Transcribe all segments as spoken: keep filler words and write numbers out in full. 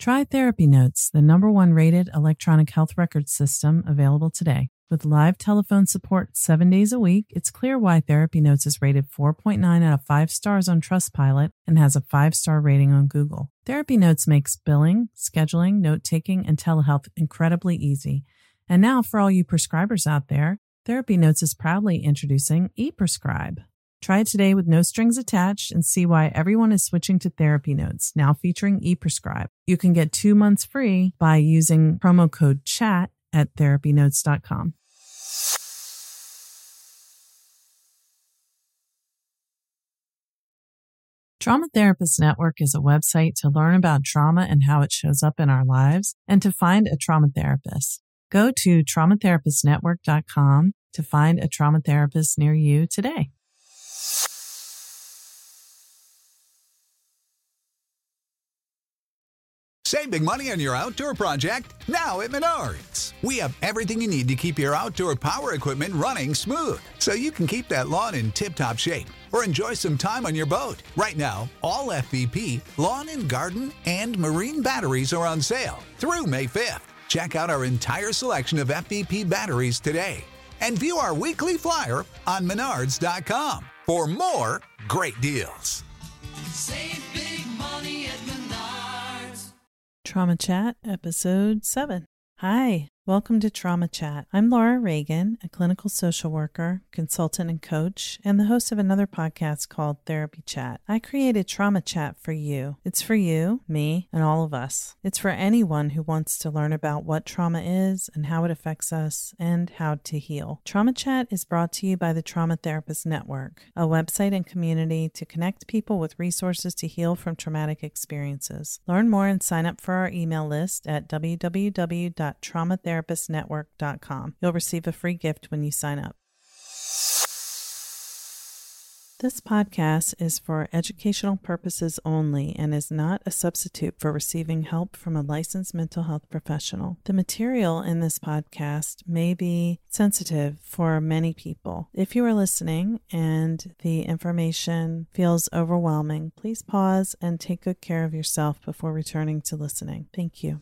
Try Therapy Notes, the number one rated electronic health record system available today. With live telephone support seven days a week, it's clear why Therapy Notes is rated four point nine out of five stars on Trustpilot and has a five-star rating on Google. Therapy Notes makes billing, scheduling, note-taking, and telehealth incredibly easy. And now, for all you prescribers out there, Therapy Notes is proudly introducing ePrescribe. Try it today with no strings attached and see why everyone is switching to Therapy Notes, now featuring ePrescribe. You can get two months free by using promo code CHAT at therapy notes dot com. Trauma Therapist Network is a website to learn about trauma and how it shows up in our lives and to find a trauma therapist. Go to trauma therapist network dot com to find a trauma therapist near you today. Save big money on your outdoor project now at Menards. We have everything you need to keep your outdoor power equipment running smooth so you can keep that lawn in tip-top shape or enjoy some time on your boat. Right now, all F V P, lawn and garden, and marine batteries are on sale through May fifth. Check out our entire selection of F V P batteries today and view our weekly flyer on menards dot com for more great deals. Save big money at Menards. Trauma Chat, Episode seven. Hi, welcome to Trauma Chat. I'm Laura Reagan, a clinical social worker, consultant, and coach, and the host of another podcast called Therapy Chat. I created Trauma Chat for you. It's for you, me, and all of us. It's for anyone who wants to learn about what trauma is and how it affects us and how to heal. Trauma Chat is brought to you by the Trauma Therapist Network, a website and community to connect people with resources to heal from traumatic experiences. Learn more and sign up for our email list at w w w dot trauma therapist network dot com. You'll receive a free gift when you sign up. This podcast is for educational purposes only and is not a substitute for receiving help from a licensed mental health professional. The material in this podcast may be sensitive for many people. If you are listening and the information feels overwhelming, please pause and take good care of yourself before returning to listening. Thank you.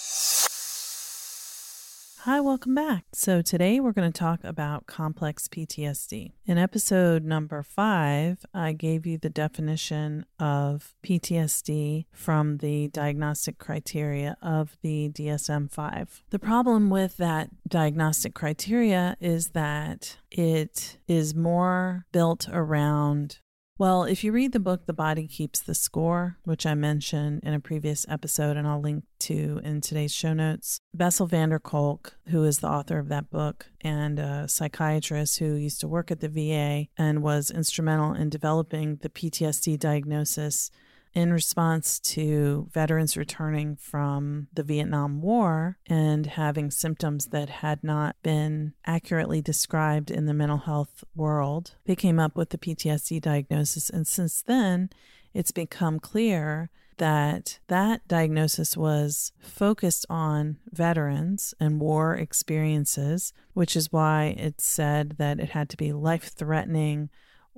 Hi, welcome back. So today we're going to talk about complex P T S D. In episode number five, I gave you the definition of P T S D from the diagnostic criteria of the D S M five. The problem with that diagnostic criteria is that it is more built around Well, if you read the book, The Body Keeps the Score, which I mentioned in a previous episode and I'll link to in today's show notes, Bessel van der Kolk, who is the author of that book and a psychiatrist who used to work at the V A and was instrumental in developing the P T S D diagnosis in response to veterans returning from the Vietnam War and having symptoms that had not been accurately described in the mental health world. They came up with the P T S D diagnosis, and since then, it's become clear that that diagnosis was focused on veterans and war experiences, which is why it said that it had to be life-threatening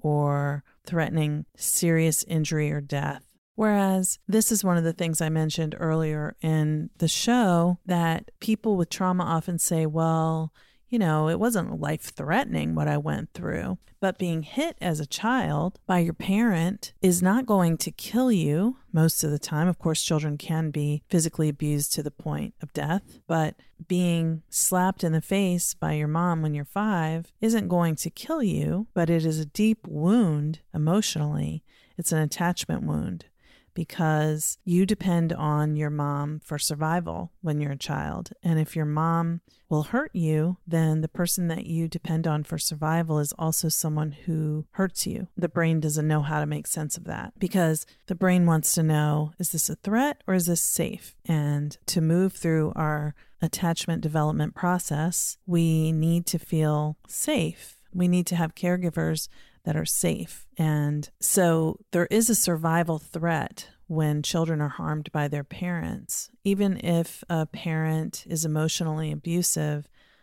or threatening serious injury or death. Whereas this is one of the things I mentioned earlier in the show, that people with trauma often say, well, you know, it wasn't life-threatening what I went through, but being hit as a child by your parent is not going to kill you most of the time. Of course, children can be physically abused to the point of death, but being slapped in the face by your mom when you're five isn't going to kill you, but it is a deep wound emotionally. It's an attachment wound, because you depend on your mom for survival when you're a child. And if your mom will hurt you, then the person that you depend on for survival is also someone who hurts you. The brain doesn't know how to make sense of that, because the brain wants to know, is this a threat or is this safe? And to move through our attachment development process, we need to feel safe. We need to have caregivers that are safe. And so there is a survival threat when children are harmed by their parents. Even if a parent is emotionally abusive,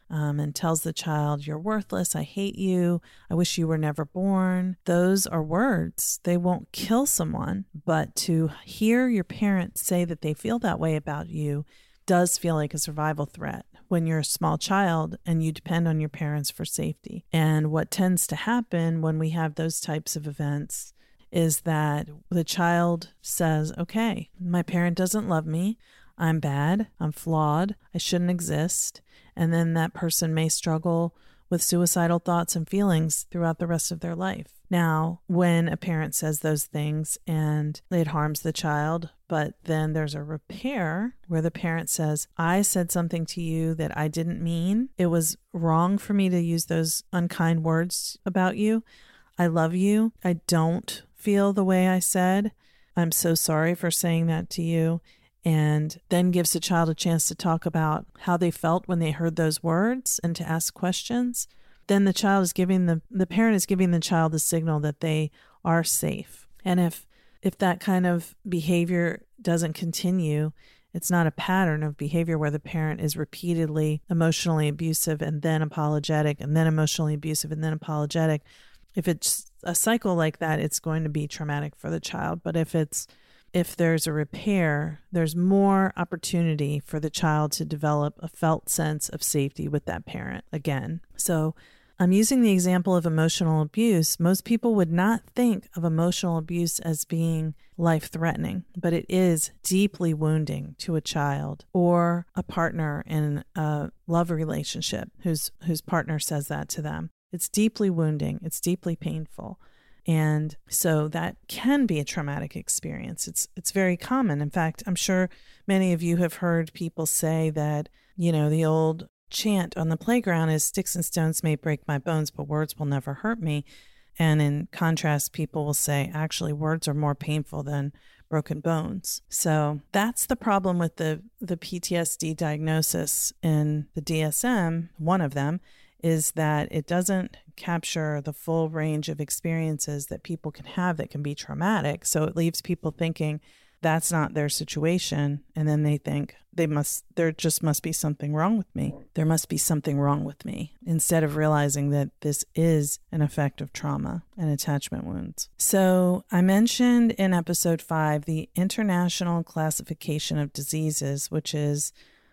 um, and tells the child, "You're worthless. I hate you. I wish you were never born." Those are words. They won't kill someone, but to hear your parents say that they feel that way about you does feel like a survival threat when you're a small child and you depend on your parents for safety. And what tends to happen when we have those types of events is that the child says, "Okay, my parent doesn't love me. I'm bad. I'm flawed. I shouldn't exist." And then that person may struggle with suicidal thoughts and feelings throughout the rest of their life. Now, when a parent says those things and it harms the child, but then there's a repair where the parent says, "I said something to you that I didn't mean. It was wrong for me to use those unkind words about you. I love you. I don't feel the way I said. I'm so sorry for saying that to you." And then gives the child a chance to talk about how they felt when they heard those words and to ask questions. Then the child is giving the, the parent is giving the child the signal that they are safe. And if, if that kind of behavior doesn't continue, it's not a pattern of behavior where the parent is repeatedly emotionally abusive and then apologetic and then emotionally abusive and then apologetic. If it's a cycle like that, it's going to be traumatic for the child. But if it's If there's a repair, there's more opportunity for the child to develop a felt sense of safety with that parent again. So I'm using the example of emotional abuse. Most people would not think of emotional abuse as being life-threatening, but it is deeply wounding to a child or a partner in a love relationship whose whose partner says that to them. It's deeply wounding. It's deeply painful. And so that can be a traumatic experience. It's it's very common. In fact, I'm sure many of you have heard people say that, you know, the old chant on the playground is "Sticks and stones may break my bones, but words will never hurt me." And in contrast, people will say, actually, words are more painful than broken bones. So that's the problem with the, the P T S D diagnosis in the D S M. One of them is that it doesn't capture the full range of experiences that people can have that can be traumatic. So it leaves people thinking that's not their situation. And then they think they must, there just must be something wrong with me. There must be something wrong with me, instead of realizing that this is an effect of trauma and attachment wounds. So I mentioned in episode five, the International Classification of Diseases, which is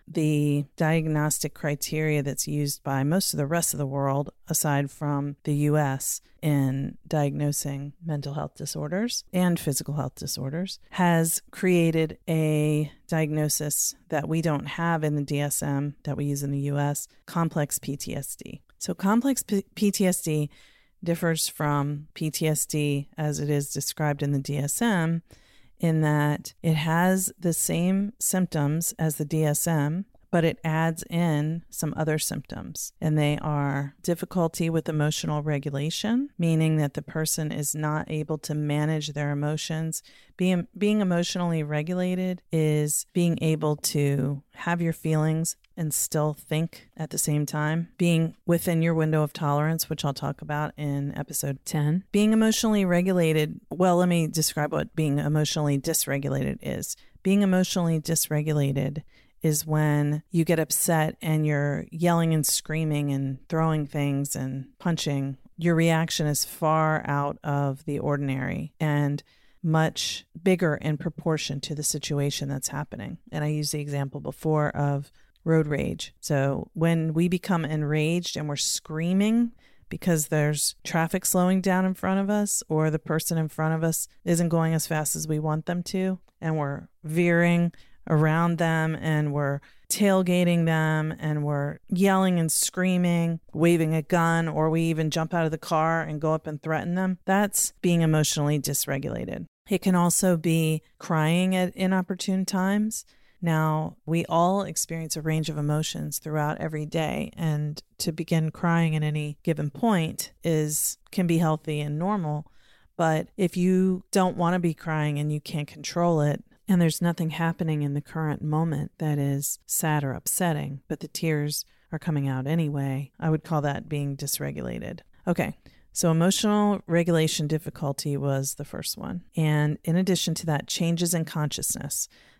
the diagnostic criteria that's used by most of the rest of the world, aside from the U S, in diagnosing mental health disorders and physical health disorders, has created a diagnosis that we don't have in the D S M that we use in the U S, complex P T S D. So complex P- PTSD differs from P T S D as it is described in the D S M, in that it has the same symptoms as the D S M, but it adds in some other symptoms. And they are difficulty with emotional regulation, meaning that the person is not able to manage their emotions. Being, being emotionally regulated is being able to have your feelings and still think at the same time. Being within your window of tolerance, which I'll talk about in episode ten. Being emotionally regulated, well, let me describe what being emotionally dysregulated is. Being emotionally dysregulated is when you get upset and you're yelling and screaming and throwing things and punching. Your reaction is far out of the ordinary and much bigger in proportion to the situation that's happening. And I used the example before of road rage. So when we become enraged and we're screaming because there's traffic slowing down in front of us, or the person in front of us isn't going as fast as we want them to, and we're veering around them and we're tailgating them and we're yelling and screaming, waving a gun, or we even jump out of the car and go up and threaten them, that's being emotionally dysregulated. It can also be crying at inopportune times. Now, we all experience a range of emotions throughout every day, and to begin crying at any given point is can be healthy and normal. But if you don't want to be crying and you can't control it, and there's nothing happening in the current moment that is sad or upsetting, but the tears are coming out anyway, I would call that being dysregulated. Okay. So emotional regulation difficulty was the first one. And in addition to that, changes in consciousness.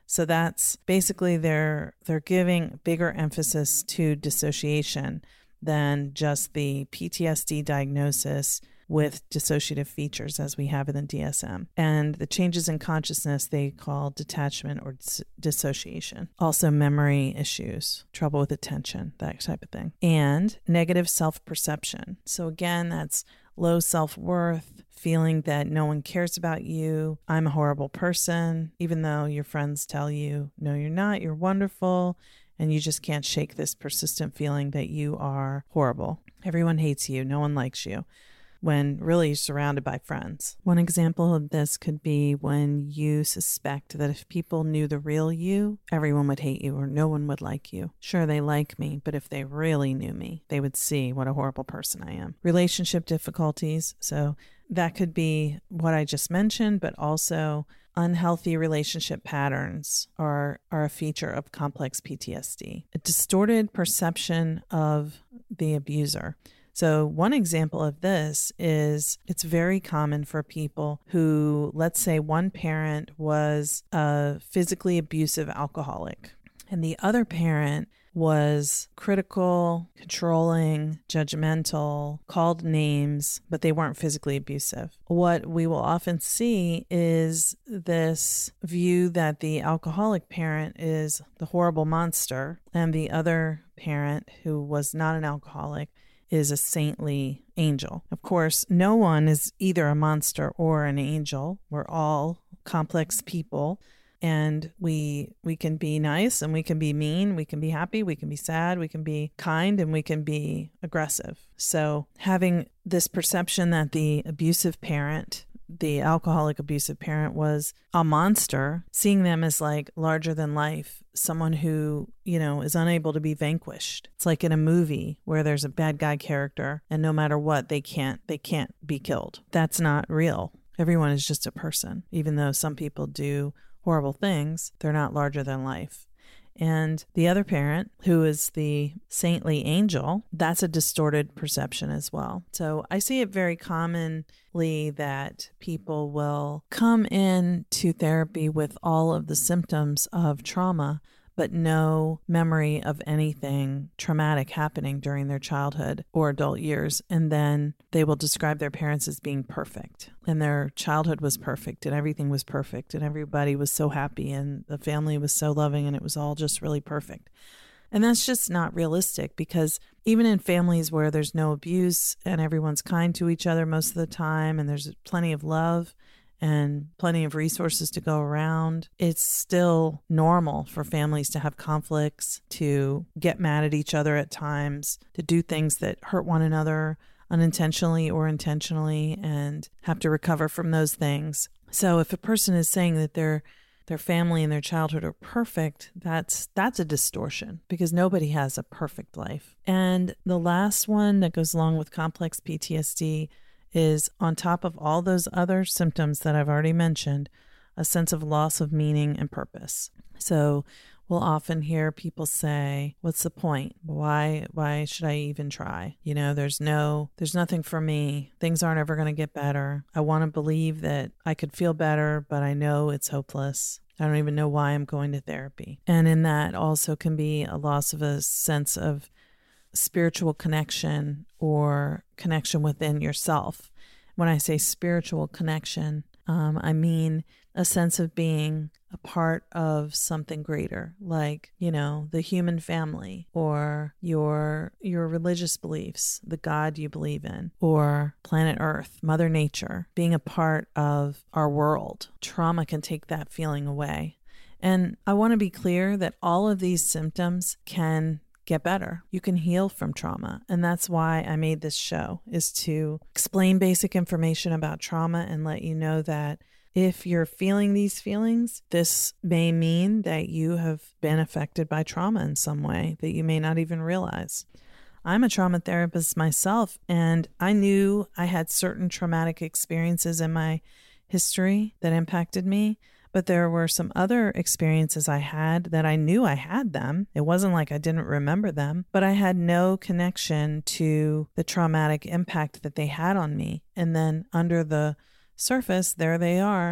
So that's basically they're they're giving bigger emphasis to dissociation than just the P T S D diagnosis with dissociative features as we have in the D S M. And the changes in consciousness they call detachment or dis- dissociation. Also memory issues, trouble with attention, that type of thing. And negative self-perception. So again, that's low self-worth, feeling that no one cares about you. I'm a horrible person, even though your friends tell you, no, you're not, you're wonderful. And you just can't shake this persistent feeling that you are horrible. Everyone hates you. No one likes you, when really you're surrounded by friends. One example of this could be when you suspect that if people knew the real you, everyone would hate you or no one would like you. Sure, they like me, but if they really knew me, they would see what a horrible person I am. Relationship difficulties. So that could be what I just mentioned, but also unhealthy relationship patterns are, are a feature of complex P T S D. A distorted perception of the abuser. So one example of this is it's very common for people who, let's say one parent was a physically abusive alcoholic and the other parent was critical, controlling, judgmental, called names, but they weren't physically abusive. What we will often see is this view that the alcoholic parent is the horrible monster and the other parent, who was not an alcoholic, is a saintly angel. Of course, no one is either a monster or an angel. We're all complex people. And we we can be nice and we can be mean, we can be happy, we can be sad, we can be kind, and we can be aggressive. So having this perception that the abusive parent, the alcoholic abusive parent, was a monster, seeing them as like larger than life, someone who, you know, is unable to be vanquished. It's like in a movie where there's a bad guy character and no matter what, they can't they can't be killed. That's not real. Everyone is just a person, even though some people do horrible things, they're not larger than life. And the other parent, who is the saintly angel, that's a distorted perception as well. So I see it very commonly that people will come in to therapy with all of the symptoms of trauma, but no memory of anything traumatic happening during their childhood or adult years. And then they will describe their parents as being perfect. And their childhood was perfect and everything was perfect and everybody was so happy and the family was so loving and it was all just really perfect. And that's just not realistic, because even in families where there's no abuse and everyone's kind to each other most of the time and there's plenty of love and plenty of resources to go around, it's still normal for families to have conflicts, to get mad at each other at times, to do things that hurt one another unintentionally or intentionally, and have to recover from those things. So if a person is saying that their their family and their childhood are perfect, that's that's a distortion, because nobody has a perfect life. And the last one that goes along with complex P T S D is, on top of all those other symptoms that I've already mentioned, a sense of loss of meaning and purpose. So we'll often hear people say, what's the point? Why why should I even try? You know, there's no, there's nothing for me. Things aren't ever going to get better. I want to believe that I could feel better, but I know it's hopeless. I don't even know why I'm going to therapy. And in that also can be a loss of a sense of spiritual connection or connection within yourself. When I say spiritual connection, um, I mean a sense of being a part of something greater, like, you know, the human family, or your your religious beliefs, the God you believe in, or planet Earth, Mother Nature, being a part of our world. Trauma can take that feeling away. And I want to be clear that all of these symptoms can get better. You can heal from trauma. And that's why I made this show, is to explain basic information about trauma and let you know that if you're feeling these feelings, this may mean that you have been affected by trauma in some way that you may not even realize. I'm a trauma therapist myself, and I knew I had certain traumatic experiences in my history that impacted me. But there were some other experiences I had that I knew I had them. It wasn't like I didn't remember them, but I had no connection to the traumatic impact that they had on me. And then under the surface, there they are,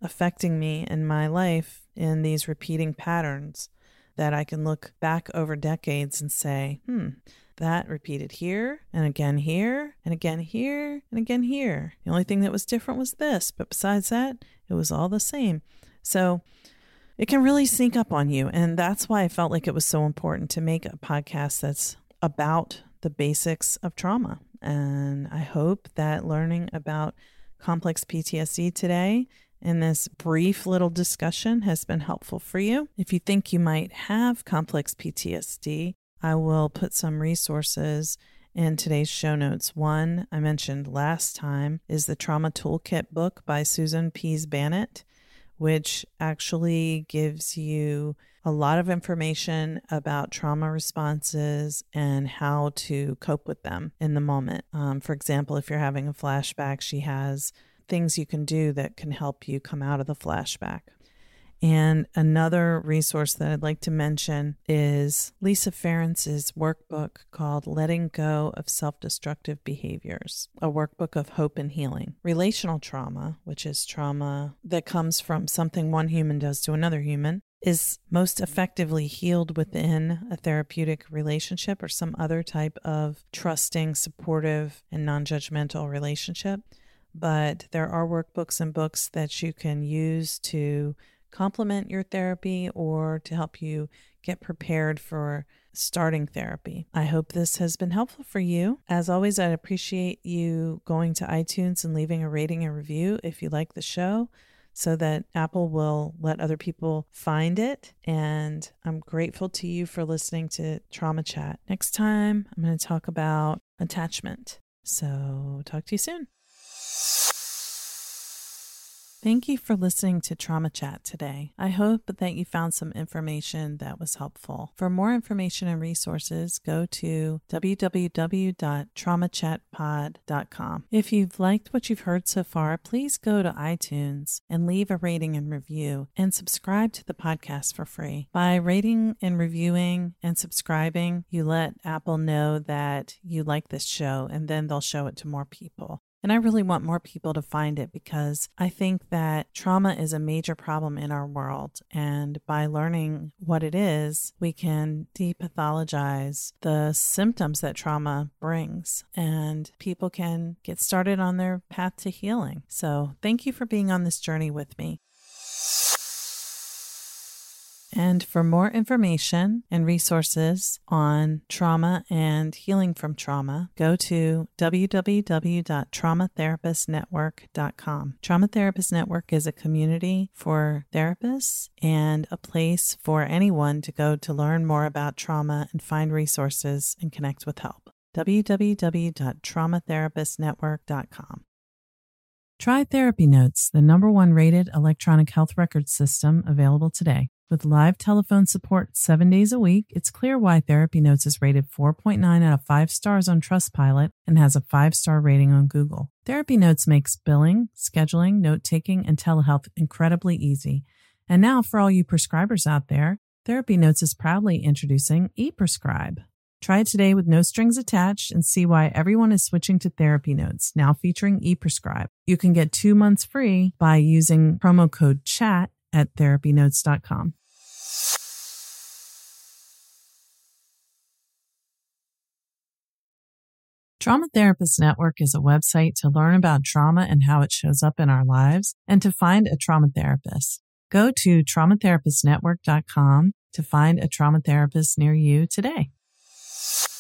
affecting me in my life in these repeating patterns that I can look back over decades and say, hmm, that repeated here and again here and again here and again here. The only thing that was different was this, but besides that, it was all the same. So it can really sneak up on you. And that's why I felt like it was so important to make a podcast that's about the basics of trauma. And I hope that learning about complex P T S D today in this brief little discussion has been helpful for you. If you think you might have complex P T S D, I will put some resources in today's show notes. One I mentioned last time is the Trauma Toolkit book by Susan Pease Bannett, which actually gives you a lot of information about trauma responses and how to cope with them in the moment. Um, for example, if you're having a flashback, she has things you can do that can help you come out of the flashback. And another resource that I'd like to mention is Lisa Ferentz's workbook called Letting Go of Self-Destructive Behaviors, a workbook of hope and healing. Relational trauma, which is trauma that comes from something one human does to another human, is most effectively healed within a therapeutic relationship or some other type of trusting, supportive, and non-judgmental relationship. But there are workbooks and books that you can use to complement your therapy or to help you get prepared for starting therapy. I hope this has been helpful for you. As always, I'd appreciate you going to iTunes and leaving a rating and review if you like the show, so that Apple will let other people find it. And I'm grateful to you for listening to Trauma Chat. Next time, I'm going to talk about attachment. So talk to you soon. Thank you for listening to Trauma Chat today. I hope that you found some information that was helpful. For more information and resources, go to w w w dot trauma chat pod dot com. If you've liked what you've heard so far, please go to iTunes and leave a rating and review and subscribe to the podcast for free. By rating and reviewing and subscribing, you let Apple know that you like this show, and then they'll show it to more people. And I really want more people to find it because I think that trauma is a major problem in our world. And by learning what it is, we can depathologize the symptoms that trauma brings, and people can get started on their path to healing. So thank you for being on this journey with me. And for more information and resources on trauma and healing from trauma, go to w w w dot trauma therapist network dot com. Trauma Therapist Network is a community for therapists and a place for anyone to go to learn more about trauma and find resources and connect with help. w w w dot trauma therapist network dot com. Try Therapy Notes, the number one rated electronic health record system available today. With live telephone support seven days a week, it's clear why Therapy Notes is rated four point nine out of five stars on Trustpilot and has a five-star rating on Google. Therapy Notes makes billing, scheduling, note-taking, and telehealth incredibly easy. And now, for all you prescribers out there, Therapy Notes is proudly introducing ePrescribe. Try it today with no strings attached and see why everyone is switching to Therapy Notes, now featuring ePrescribe. You can get two months free by using promo code CHAT at therapy notes dot com. Trauma Therapist Network is a website to learn about trauma and how it shows up in our lives and to find a trauma therapist. Go to trauma therapist network dot com to find a trauma therapist near you today.